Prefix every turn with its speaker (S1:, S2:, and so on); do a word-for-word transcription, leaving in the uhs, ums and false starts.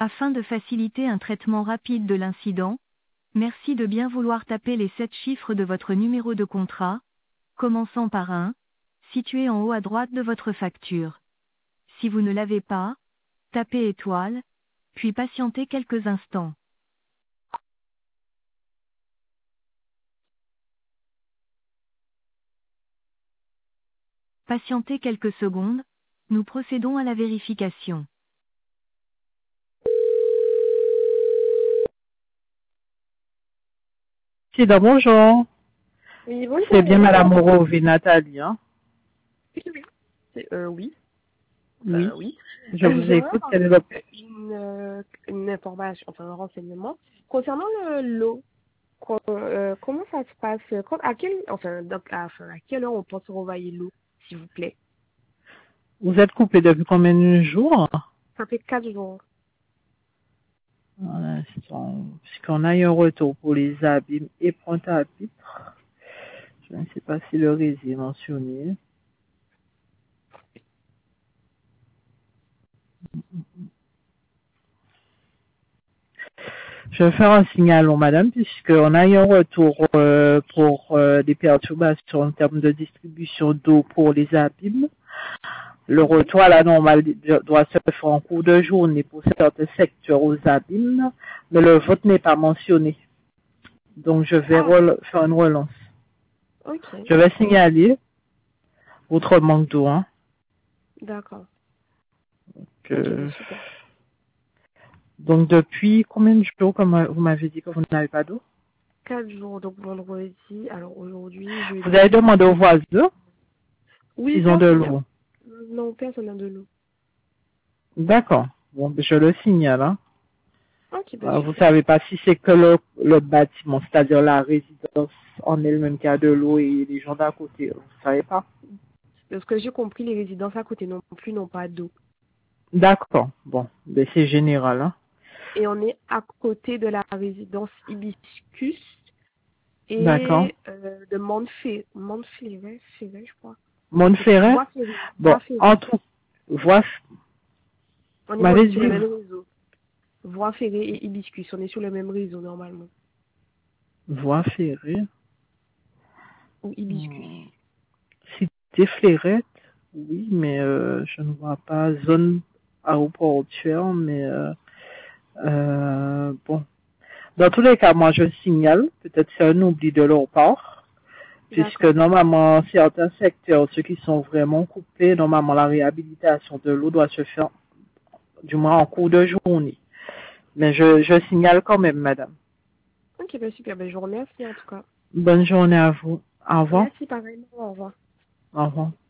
S1: Afin de faciliter un traitement rapide de l'incident, merci de bien vouloir taper les sept chiffres de votre numéro de contrat, commençant par un, situé en haut à droite de votre facture. Si vous ne l'avez pas, tapez étoile, puis patientez quelques instants. Patientez quelques secondes, nous procédons à la vérification.
S2: C'est dans bonjour.
S3: Oui, bonjour.
S2: C'est bien Madame Moreau Nathalie, hein?
S3: Oui, oui. C'est- Euh, oui.
S2: Oui.
S3: Euh, oui.
S2: Je
S3: Euh,
S2: vous
S3: J'aimerais
S2: écoute.
S3: avoir
S2: Quelle est votre...
S3: une, euh, une information, enfin un renseignement concernant le lot. Co- euh, comment ça se passe quand, à quel, enfin, donc, à, enfin, à quelle heure on pense renvoyer l'eau, s'il vous plaît?
S2: Vous êtes coupé depuis combien de jours?
S3: Ça fait quatre jours.
S2: Un instant. Puisqu'on a eu un retour pour les abîmes et pointe-à-pitre. Je ne sais pas si le rési est mentionné. Je vais faire un signal, madame, puisqu'on a eu un retour euh, pour euh, des perturbations en termes de distribution d'eau pour les abîmes. Le retour à la normale doit se faire en cours de journée pour certains secteurs aux abîmes, mais le vote n'est pas mentionné. Donc, je vais
S3: Ah,
S2: rel- faire une relance.
S3: ok.
S2: Je vais signaler votre manque d'eau. Hein,
S3: D'accord. Ok,
S2: que...
S3: c'est super.
S2: Donc, depuis combien de jours, comme vous m'avez dit que vous n'avez pas d'eau?
S3: Quatre jours, donc vendredi, alors aujourd'hui,
S2: Vous avez
S3: jeudi.
S2: demandé aux voisins
S3: Oui,
S2: s'ils ont de
S3: personne.
S2: l'eau.
S3: Non, personne n'a de l'eau.
S2: D'accord. Bon, ben, je le signale. Hein.
S3: Ok, bah
S2: Euh, Vous
S3: super.
S2: savez pas si c'est que le, le bâtiment, c'est-à-dire la résidence en elle-même qui a de l'eau et les gens d'à côté. Vous savez pas?
S3: De ce que j'ai compris, les résidences à côté non plus n'ont pas d'eau.
S2: D'accord. Bon, ben c'est général. Hein.
S3: Et on est à côté de la résidence Hibiscus
S2: D'accord.
S3: et euh, de Montferré, Montferré, Ferré, je crois.
S2: Montferret.
S3: Voie Ferré,
S2: Bon,
S3: Voie Ferré.
S2: en tout, voix,
S3: On
S2: vous
S3: est
S2: m'avez
S3: sur
S2: dit
S3: le même réseau. Voie Ferré et Hibiscus, on est sur le même réseau normalement.
S2: voix ferrée.
S3: Ou Hibiscus.
S2: Hmm. Cité Fleurette, oui, mais euh, je ne vois pas zone aéroportuaire, mais euh, euh, bon. Dans tous les cas, moi je signale, peut-être c'est un oubli de leur part, puisque
S3: D'accord.
S2: normalement, certains secteurs, ceux qui sont vraiment coupés, normalement la réhabilitation de l'eau doit se faire du moins en cours de journée. Mais je, je signale quand même, madame.
S3: Ok, bah super. Bah, je vous remercie en tout cas.
S2: Bonne journée à vous. Au revoir.
S3: Merci pareillement. Au revoir.
S2: Au revoir.